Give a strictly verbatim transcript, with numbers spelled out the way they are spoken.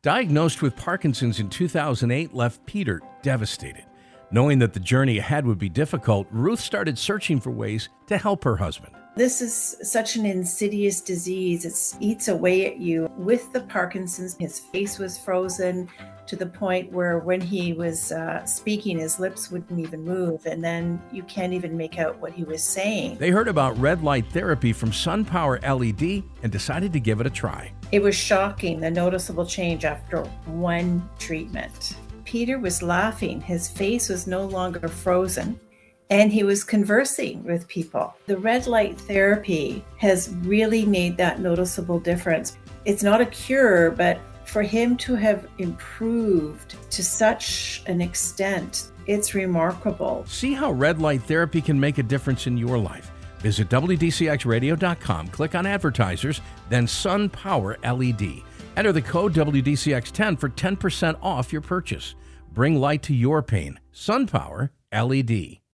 Diagnosed with Parkinson's in two thousand eight left Peter devastated. Knowing that the journey ahead would be difficult, Ruth started searching for ways to help her husband. This is such an insidious disease. It eats away at you. With the Parkinson's, his face was frozen to the point where when he was uh, speaking, his lips wouldn't even move, and then you can't even make out what he was saying. They heard about red light therapy from SunPower L E D and decided to give it a try. It was shocking, the noticeable change after one treatment. Peter was laughing. His face was no longer frozen, and he was conversing with people. The red light therapy has really made that noticeable difference. It's not a cure, but for him to have improved to such an extent, it's remarkable. See how red light therapy can make a difference in your life. Visit W D C X radio dot com, click on advertisers, then SunPower L E D. Enter the code W D C X ten for ten percent off your purchase. Bring light to your pain. SunPower L E D.